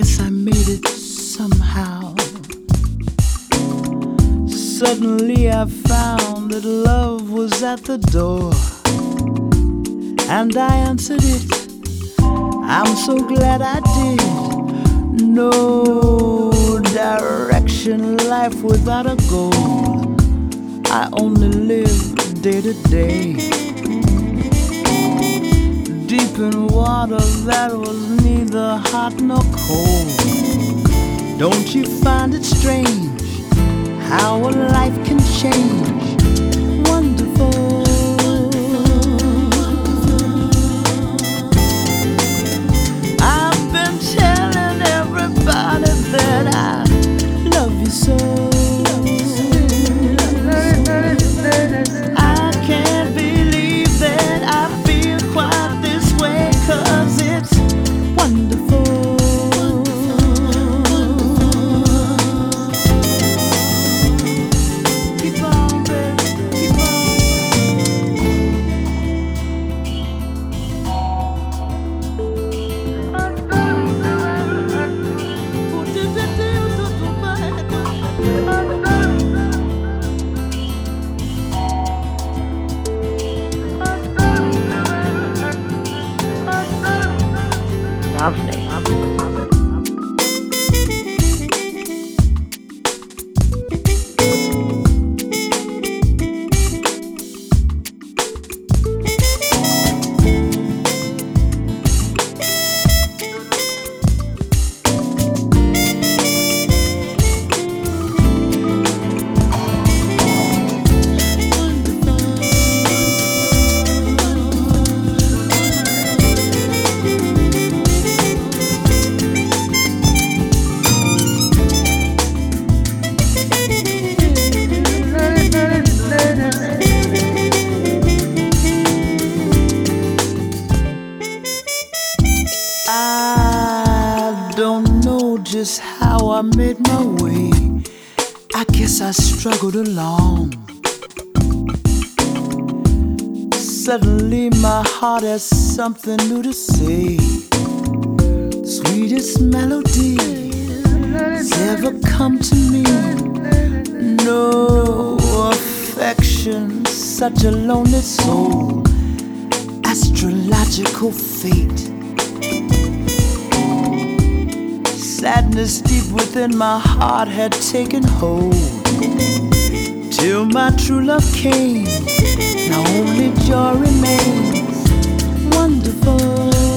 guess I made it somehow. Suddenly I found that love was at the door, and I answered it. I'm so glad I did. No direction, life without a goal. I only live day to day, deep in water that was neither hot nor cold. Don't you find it strange how a life can change? Wonderful. I've been telling everybody that I love you so. I can't believe that I feel quite this way, 'cause it's wonderful. Keep on, baby, keep on. Lovely. I don't know just how I made my way. I guess I struggled along. Suddenly my heart has something new to say. The sweetest melody has ever come to me. No affection, such a lonely soul. Astrological fate. Sadness deep within my heart had taken hold, till my true love came. Now only joy remains. Wonderful.